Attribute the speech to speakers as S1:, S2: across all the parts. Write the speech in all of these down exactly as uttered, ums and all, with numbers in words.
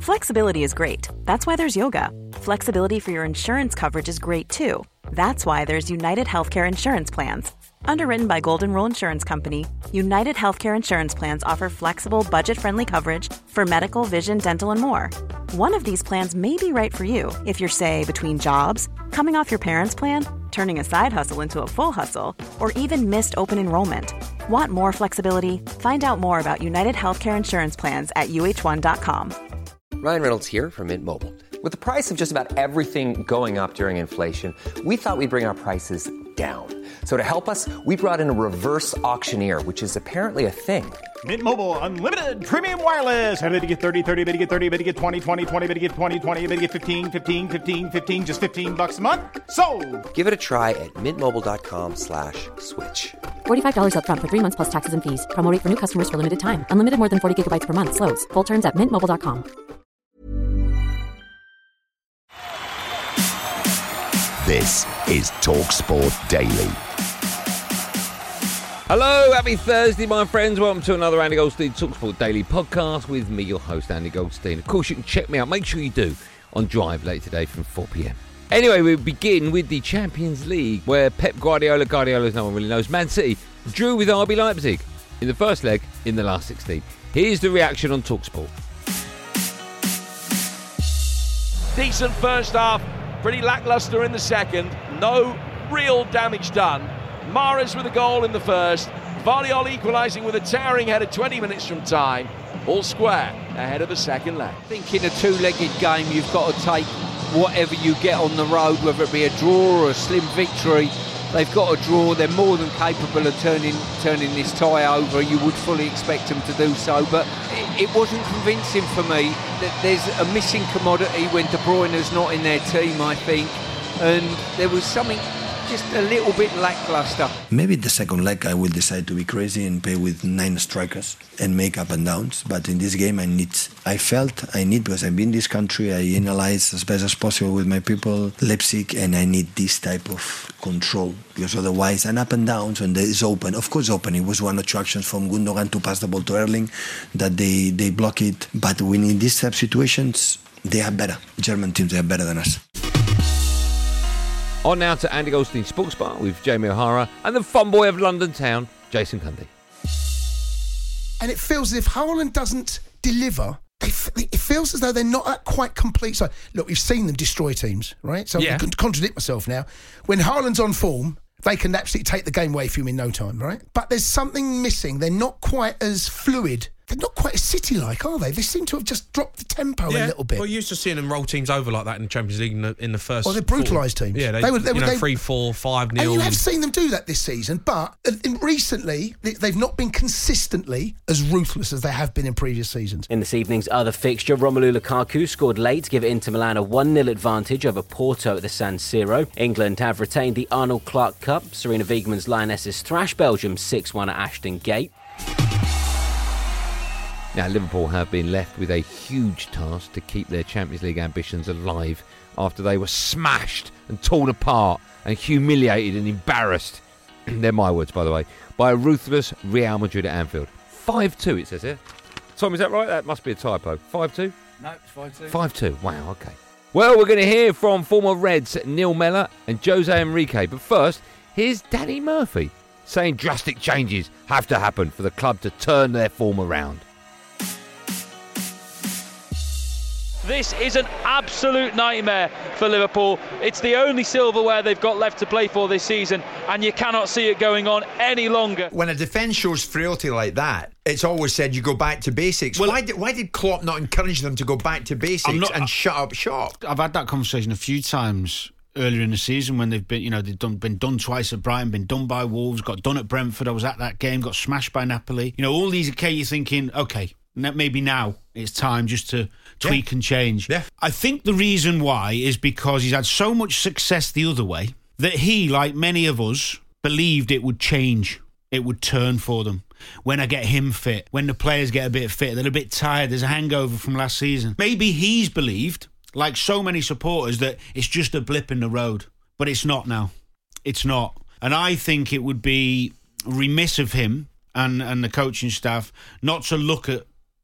S1: Flexibility is great. That's why there's yoga. Flexibility for your insurance coverage is great too. That's why there's United Healthcare Insurance Plans. Underwritten by Golden Rule Insurance Company, United Healthcare Insurance Plans offer flexible, budget-friendly coverage for medical, vision, dental, and more. One of these plans may be right for you if you're, say, between jobs, coming off your parents' plan, turning a side hustle into a full hustle, or even missed open enrollment. Want more flexibility? Find out more about United Healthcare Insurance Plans at U H one dot com.
S2: Ryan Reynolds here from Mint Mobile. With the price of just about everything going up during inflation, we thought we'd bring our prices down. So to help us, we brought in a reverse auctioneer, which is apparently a thing.
S3: Mint Mobile Unlimited Premium Wireless. How to get thirty, thirty, how to get thirty, how to get twenty, twenty, twenty, how to get twenty, twenty, how to get fifteen, fifteen, fifteen, fifteen, just fifteen bucks a month? Sold!
S2: Give it a try at mintmobile.com slash switch.
S4: forty-five dollars up front for three months plus taxes and fees. Promo rate for new customers for limited time. Unlimited more than forty gigabytes per month. Slows full terms at mint mobile dot com.
S5: This is TalkSport Daily.
S6: Hello, happy Thursday, my friends. Welcome to another Andy Goldstein TalkSport Daily podcast with me, your host, Andy Goldstein. Of course, you can check me out. Make sure you do on Drive later today from four p.m. Anyway, we begin with the Champions League, where Pep Guardiola, Guardiola as no one really knows, Man City drew with R B Leipzig in the first leg in the last sixteen. Here's the reaction on TalkSport.
S7: Decent first half, pretty lacklustre in the second. No real damage done. Mahrez with a goal in the first. Vardiol equalising with a towering header twenty minutes from time. All square ahead of the second leg.
S8: I think in a two-legged game you've got to take whatever you get on the road, whether it be a draw or a slim victory. They've got a draw. They're more than capable of turning turning this tie over. You would fully expect them to do so, but it, it wasn't convincing for me. That there's a missing commodity when De Bruyne's not in their team, I think, and there was something just a little bit lacklustre.
S9: Maybe the second leg I will decide to be crazy and play with nine strikers and make up and downs. But in this game I need, I felt I need, because I've been in this country, I analyze as best as possible with my people, Leipzig, and I need this type of control. Because otherwise an up and downs when it's open. Of course open. It was one or two actions from Gundogan to pass the ball to Erling that they, they block it. But when in these type of situations, they are better. German teams, they are better than us.
S6: On now to Andy Goldstein Sports Bar with Jamie O'Hara and the fun boy of London town, Jason Cundy.
S10: And it feels as if Haaland doesn't deliver. It feels as though they're not at quite complete. So, look, we've seen them destroy teams, right? So yeah. I'm going to contradict myself now. When Haaland's on form, they can absolutely take the game away from him in no time, right? But there's something missing. They're not quite as fluid. They're not quite as City-like, are they? They seem to have just dropped the tempo
S11: yeah.
S10: a little bit.
S11: Well, you're used to seeing them roll teams over like that in the Champions League in the, in the first...
S10: Well, they're brutalised teams.
S11: Yeah, they,
S10: they were, they
S11: you
S10: were,
S11: know,
S10: they,
S11: three, four, five nil.
S10: And you have seen them do that this season, but recently they've not been consistently as ruthless as they have been in previous seasons.
S12: In this evening's other fixture, Romelu Lukaku scored late to give Inter Milan a one nil advantage over Porto at the San Siro. England have retained the Arnold Clark Cup. Serena Wiegman's Lionesses thrash Belgium six one at Ashton Gate.
S6: Now, Liverpool have been left with a huge task to keep their Champions League ambitions alive after they were smashed and torn apart and humiliated and embarrassed, they're my words, by the way, by a ruthless Real Madrid at Anfield. five two, it says here. Tom, is that right? That must be a typo. five two?
S13: No, it's five two.
S6: five two, wow, okay. Well, we're going to hear from former Reds Neil Mellor and Jose Enrique, but first, here's Danny Murphy saying drastic changes have to happen for the club to turn their form around.
S14: This is an absolute nightmare for Liverpool. It's the only silverware they've got left to play for this season, and you cannot see it going on any longer.
S15: When a defence shows frailty like that, it's always said you go back to basics. Well, why did why did Klopp not encourage them to go back to basics not, and I, shut up shop?
S16: I've had that conversation a few times earlier in the season when they've been, you know, they've done, been done twice at Brighton, been done by Wolves, got done at Brentford. I was at that game, got smashed by Napoli. You know, all these occasions you're thinking, okay, maybe now it's time just to tweak yeah. and change.
S15: Yeah.
S16: I think the reason why is because he's had so much success the other way that he, like many of us, believed it would change. It would turn for them. When I get him fit, when the players get a bit fit, they're a bit tired, there's a hangover from last season. Maybe he's believed, like so many supporters, that it's just a blip in the road. But it's not now. It's not. And I think it would be remiss of him and, and the coaching staff not to look at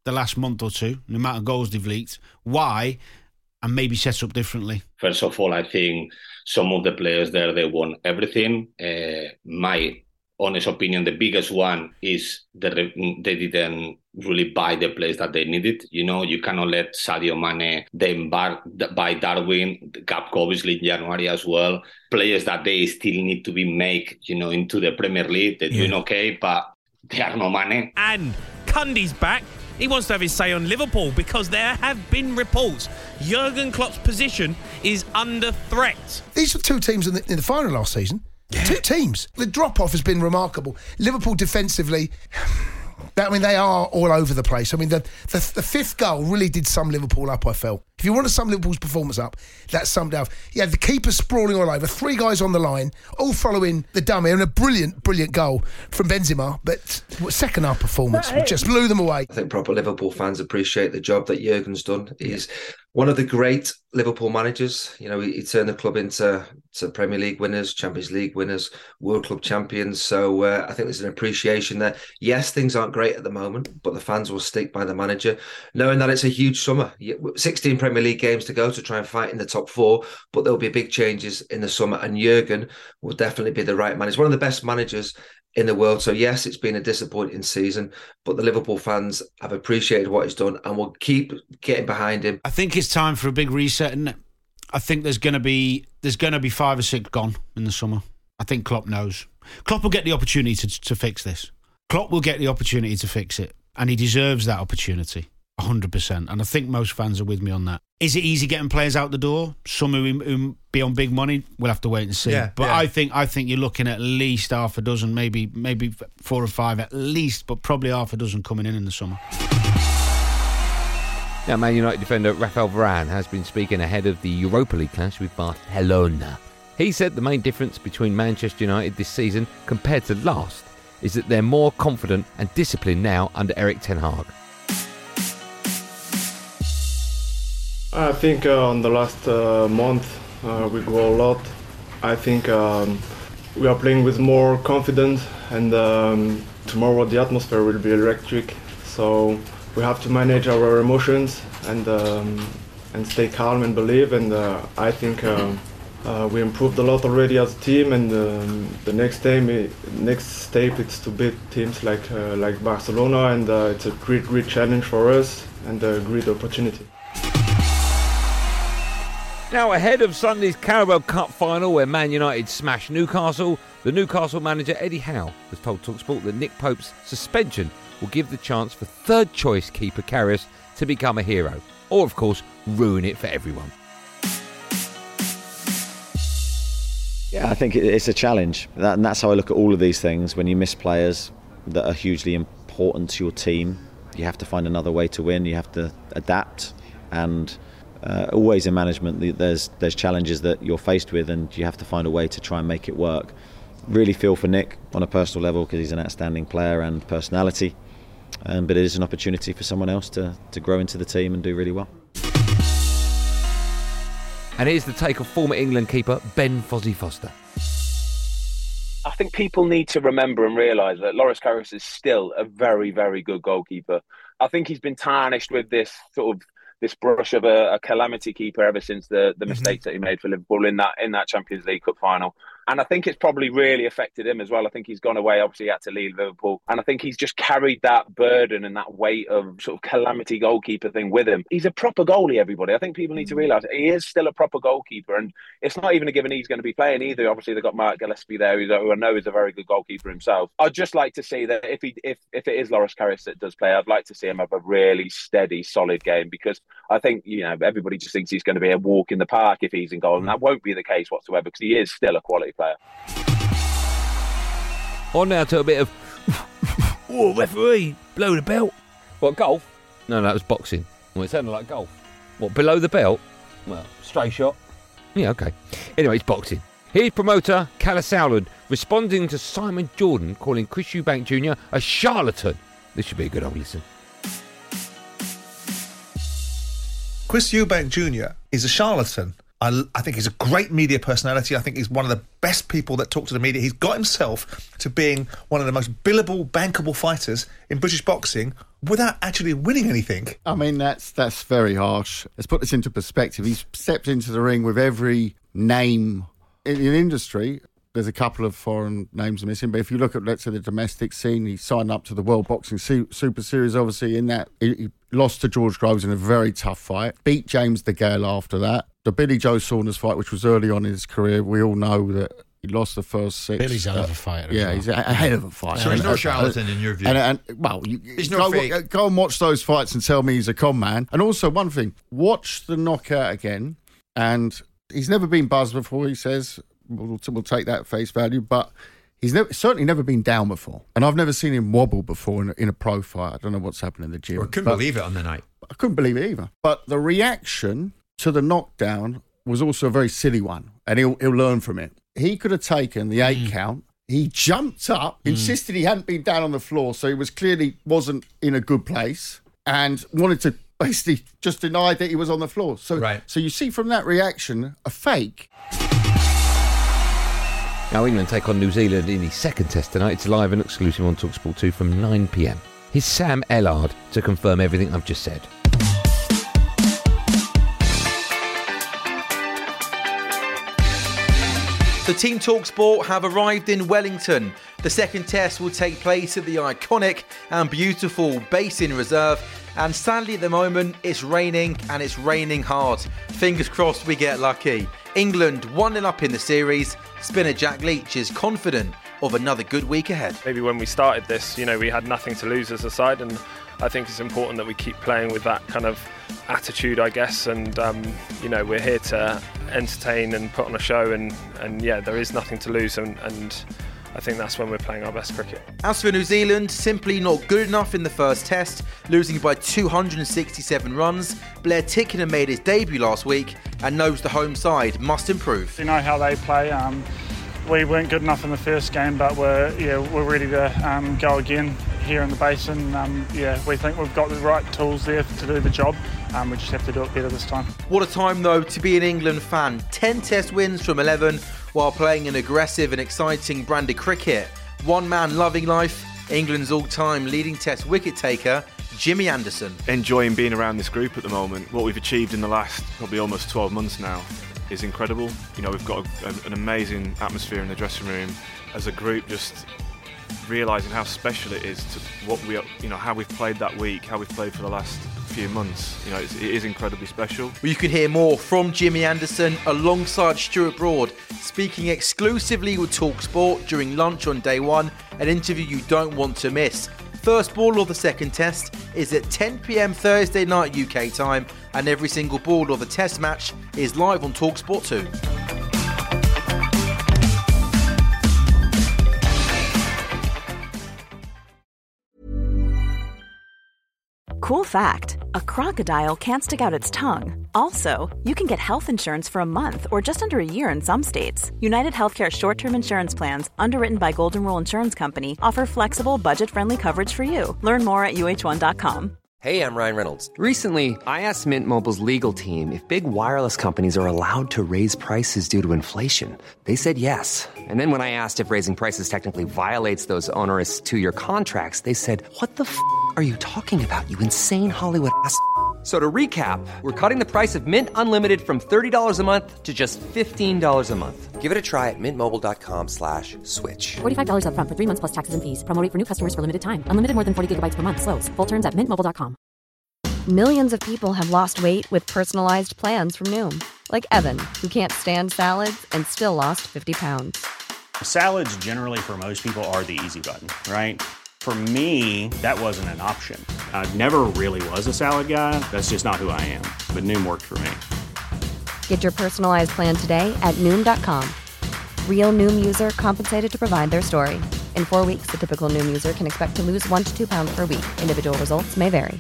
S16: the last month or two, the amount of goals they've leaked. Why? And maybe set up differently.
S13: First of all, I think some of the players there, they won everything. Uh, my honest opinion, the biggest one is that they didn't really buy the players that they needed. You know, you cannot let Sadio Mane, then buy Darwin, Gakpo obviously in January as well. Players that they still need to be made, you know, into the Premier League. They're yeah. doing okay, but they are no money.
S17: And Cundy's back. He wants to have his say on Liverpool because there have been reports Jurgen Klopp's position is under threat.
S10: These were two teams in the, in the final last season. Yeah. Two teams. The drop-off has been remarkable. Liverpool defensively, I mean, they are all over the place. I mean, the, the the fifth goal really did sum Liverpool up, I felt. If you want to sum Liverpool's performance up, that summed up. Yeah, the keeper sprawling all over, three guys on the line, all following the dummy, and a brilliant, brilliant goal from Benzema. But second half performance just blew them away.
S18: I think proper Liverpool fans appreciate the job that Jurgen's done. He's one of the great Liverpool managers. You know, he, he turned the club into to Premier League winners, Champions League winners, World Club champions. So uh, I think there's an appreciation there. Yes, things aren't great at the moment, but the fans will stick by the manager, knowing that it's a huge summer. sixteen Premier League games to go to try and fight in the top four, but there'll be big changes in the summer, and Jurgen will definitely be the right man. He's one of the best managers in the world. So yes, it's been a disappointing season, but the Liverpool fans have appreciated what he's done and will keep getting behind him.
S16: I think it's time for a big reset, and I think there's going to be there's going to be five or six gone in the summer. I think Klopp knows. Klopp will get the opportunity to, to fix this. Klopp will get the opportunity to fix it, and he deserves that opportunity. one hundred percent. And I think most fans are with me on that. Is it easy getting players out the door? Some who, who be on big money, we'll have to wait and see. Yeah, but yeah. I think I think you're looking at least half a dozen, maybe maybe four or five at least, but probably half a dozen coming in in the summer.
S6: Now, Man United defender Rafael Varane has been speaking ahead of the Europa League clash with Barcelona. He said the main difference between Manchester United this season compared to last is that they're more confident and disciplined now under Erik ten Hag.
S19: I think uh, on the last uh, month uh, we grow a lot. I think um, we are playing with more confidence, and um, tomorrow the atmosphere will be electric. So we have to manage our emotions and um, and stay calm and believe. And uh, I think uh, uh, we improved a lot already as a team. And um, the next time, next step, is to beat teams like uh, like Barcelona, and uh, it's a great, great challenge for us and a great opportunity.
S6: Now, ahead of Sunday's Carabao Cup final where Man United smashed Newcastle, the Newcastle manager Eddie Howe has told TalkSport that Nick Pope's suspension will give the chance for third-choice keeper Karius to become a hero, or, of course, ruin it for everyone.
S20: Yeah, I think it's a challenge, that, and that's how I look at all of these things. When you miss players that are hugely important to your team, you have to find another way to win, you have to adapt, and Uh, always in management there's there's challenges that you're faced with, and you have to find a way to try and make it work. Really feel for Nick on a personal level because he's an outstanding player and personality, um, but it is an opportunity for someone else to, to grow into the team and do really well.
S6: And here's the take of former England keeper Ben Fozzie Foster.
S21: I think people need to remember and realise that Loris Karius is still a very, very good goalkeeper. I think he's been tarnished with this sort of this brush of a, a calamity keeper ever since the, the mistakes mm-hmm. that he made for Liverpool in that in that Champions League Cup final. And I think it's probably really affected him as well. I think he's gone away, obviously he had to leave Liverpool. And I think he's just carried that burden and that weight of sort of calamity goalkeeper thing with him. He's a proper goalie, everybody. I think people need to realise he is still a proper goalkeeper. And it's not even a given he's going to be playing either. Obviously, they've got Mark Gillespie there, who I know is a very good goalkeeper himself. I'd just like to see that if he if, if it is Loris Karius that does play, I'd like to see him have a really steady, solid game, because I think, you know, everybody just thinks he's going to be a walk in the park if he's in goal. And that won't be the case whatsoever, because he is still a quality player.
S6: On now to a bit of oh, referee, blow the belt. What, golf? No, no, that was boxing. Well, it sounded like golf. What, below the belt? Well, stray shot. Yeah, okay. Anyway, it's boxing. Here's promoter Kalle Sauerland responding to Simon Jordan calling Chris Eubank Junior a charlatan. This should be a good old listen.
S22: Chris Eubank Junior is a charlatan.
S1: I, I think he's a great media personality. I think he's one of the best people that talk to the media. He's got himself to being one of the most billable, bankable fighters in British boxing without actually winning anything.
S22: I mean, that's that's very harsh. Let's put this into perspective. He's stepped into the ring with every name in the industry. There's a couple of foreign names missing, but if you look at, let's say, the domestic scene, he signed up to the World Boxing Super Series, obviously, in that. He, he lost to George Groves in a very tough fight, beat James DeGale after that. The Billy Joe Saunders fight, which was early on in his career, we all know that he lost the first six.
S16: Billy's a hell of a fighter.
S22: Yeah,
S16: well.
S22: he's a, a hell of a fighter.
S15: So he's
S22: and,
S15: no
S22: uh,
S15: charlatan in your view?
S22: And, and, well, you,
S15: he's
S22: go,
S15: no fake.
S22: go and watch those fights and tell me he's a con man. And also, one thing, watch the knockout again, and he's never been buzzed before, he says. We'll, we'll take that at face value, but he's never, certainly never been down before. And I've never seen him wobble before in a, in a pro fight. I don't know what's happened in the gym.
S15: I couldn't
S22: but,
S15: believe it on the night.
S22: I couldn't believe it either. But the reaction to the knockdown was also a very silly one, and he'll, he'll learn from it. He could have taken the eight mm. count. He jumped up, mm. insisted he hadn't been down on the floor, so he was clearly wasn't in a good place, and wanted to basically just deny that he was on the floor. So,
S15: right.
S22: so you see from that reaction, a fake.
S6: Now England take on New Zealand in the second test tonight. It's live and exclusive on TalkSport two from nine p.m. Here's Sam Ellard to confirm everything I've just said.
S23: The Team TalkSport have arrived in Wellington. The second test will take place at the iconic and beautiful Basin Reserve. And sadly at the moment, it's raining and it's raining hard. Fingers crossed we get lucky. England one nil up in the series. Spinner Jack Leach is confident of another good week ahead.
S24: Maybe when we started this, you know, we had nothing to lose as a side, and I think it's important that we keep playing with that kind of attitude, I guess, and um, you know, we're here to entertain and put on a show, and, and yeah, there is nothing to lose, and, and I think that's when we're playing our best cricket.
S23: As for New Zealand, simply not good enough in the first test, losing by two hundred sixty-seven runs. Blair Tickenham made his debut last week and knows the home side must improve.
S25: You know how they play. Um, we weren't good enough in the first game, but we're yeah we're ready to um, go again here in the Basin. Um, yeah, we think we've got the right tools there to do the job. Um, we just have to do it better this time.
S23: What a time though to be an England fan. ten test wins from eleven while playing an aggressive and exciting brand of cricket. One man loving life, England's all-time leading test wicket taker, Jimmy Anderson.
S26: Enjoying being around this group at the moment. What we've achieved in the last probably almost twelve months now is incredible. You know, we've got a, a, an amazing atmosphere in the dressing room. As a group, just realising how special it is to what we, you know, how we've played that week, how we've played for the last few months. You know, it's, it is incredibly special.
S23: Well, you can hear more from Jimmy Anderson alongside Stuart Broad, speaking exclusively with TalkSport during lunch on day one, an interview you don't want to miss. First ball of the second test is at ten p.m. Thursday night U K time, and every single ball of the test match is live on TalkSport two.
S27: Cool fact, a crocodile can't stick out its tongue. Also, you can get health insurance for a month or just under a year in some states. United Healthcare short-term insurance plans, underwritten by Golden Rule Insurance Company, offer flexible, budget-friendly coverage for you. Learn more at U H one dot com.
S2: Hey, I'm Ryan Reynolds. Recently, I asked Mint Mobile's legal team if big wireless companies are allowed to raise prices due to inflation. They said yes. And then when I asked if raising prices technically violates those onerous two-year contracts, they said, what the f*** are you talking about, you insane Hollywood ass f- So to recap, we're cutting the price of Mint Unlimited from thirty dollars a month to just fifteen dollars a month. Give it a try at mintmobile.com slash switch.
S4: forty-five dollars up front for three months plus taxes and fees. Promo rate for new customers for limited time. Unlimited more than forty gigabytes per month. Slows full terms at mint mobile dot com.
S28: Millions of people have lost weight with personalized plans from Noom. Like Evan, who can't stand salads and still lost fifty pounds.
S29: Salads generally for most people are the easy button, right? For me, that wasn't an option. I never really was a salad guy. That's just not who I am. But Noom worked for me.
S28: Get your personalized plan today at Noom dot com. Real Noom user compensated to provide their story. In four weeks, the typical Noom user can expect to lose one to two pounds per week. Individual results may vary.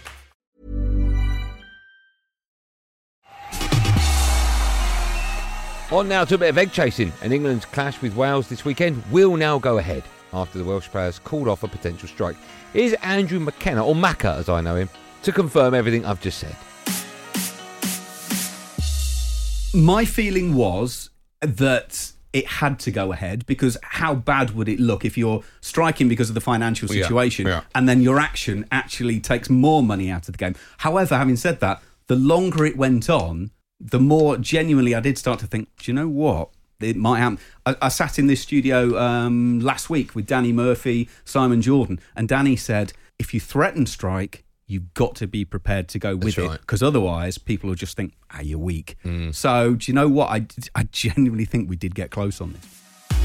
S6: On now to a bit of egg chasing, and England's clash with Wales this weekend will now go ahead after the Welsh players called off a potential strike. Here's Andrew McKenna, or Macca as I know him, to confirm everything I've just said.
S3: My feeling was that it had to go ahead, because how bad would it look if you're striking because of the financial situation
S6: yeah, yeah.
S3: and then your action actually takes more money out of the game? However, having said that, the longer it went on, the more genuinely I did start to think, do you know what? It might happen. I, I sat in this studio um, last week with Danny Murphy, Simon Jordan, and Danny said, if you threaten strike, you've got to be prepared to go with
S6: That's
S3: it,
S6: right.
S3: because otherwise people will just think, ah, you're weak.
S6: Mm.
S3: So, do you know what? I, I genuinely think we did get close on this.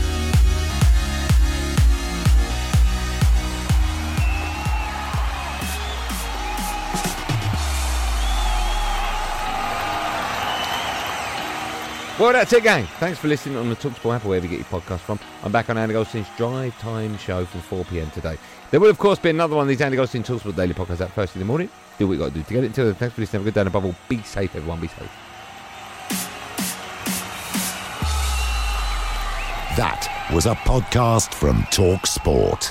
S6: Well, that's it, gang. Thanks for listening on the TalkSport app, or wherever you get your podcast from. I'm back on Andy Goldstein's Drive Time show from four p.m. today. There will, of course, be another one of these Andy Goldstein TalkSport daily podcasts out first in the morning. Do what you got to do to get it. Until then, thanks for listening. Have a good day, and above all, be safe, everyone. Be safe.
S5: That was a podcast from TalkSport.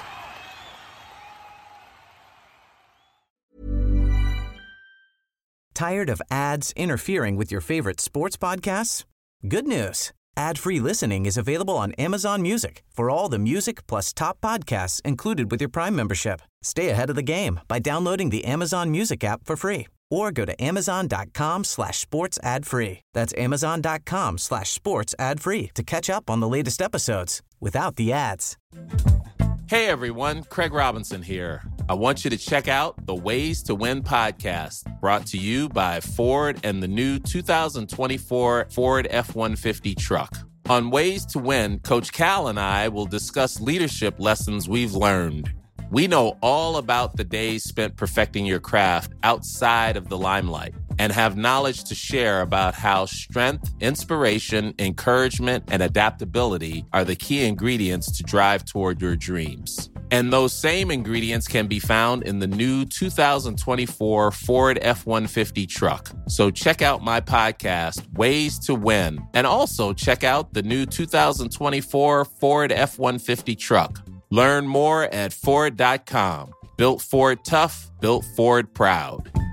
S7: Tired of ads interfering with your favorite sports podcasts? Good news. Ad-free listening is available on Amazon Music for all the music plus top podcasts included with your Prime membership. Stay ahead of the game by downloading the Amazon Music app for free, or go to amazon.com slash sports ad free. That's amazon.com slash sports ad free to catch up on the latest episodes without the ads.
S8: Hey everyone, Craig Robinson here. I want you to check out the Ways to Win podcast, brought to you by Ford and the new two thousand twenty-four Ford F one fifty truck. On Ways to Win, Coach Cal and I will discuss leadership lessons we've learned. We know all about the days spent perfecting your craft outside of the limelight, and have knowledge to share about how strength, inspiration, encouragement, and adaptability are the key ingredients to drive toward your dreams. And those same ingredients can be found in the new two thousand twenty-four Ford F one fifty truck. So check out my podcast, Ways to Win, and also check out the new two thousand twenty-four Ford F one fifty truck. Learn more at Ford dot com. Built Ford tough, built Ford proud.